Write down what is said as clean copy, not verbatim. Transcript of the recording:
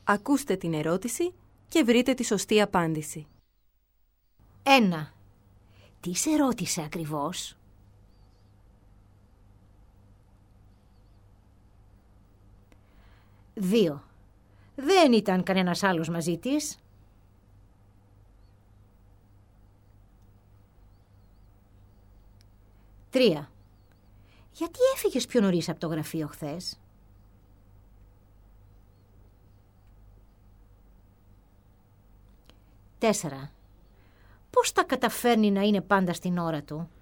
Ακούστε την ερώτηση και βρείτε τη σωστή απάντηση. 1. Τι σε ρώτησε ακριβώς? 2. Δεν ήταν κανένας άλλος μαζί της? 3. Γιατί έφυγες πιο νωρίς από το γραφείο χθες? 4. Πώς τα καταφέρνει να είναι πάντα στην ώρα του?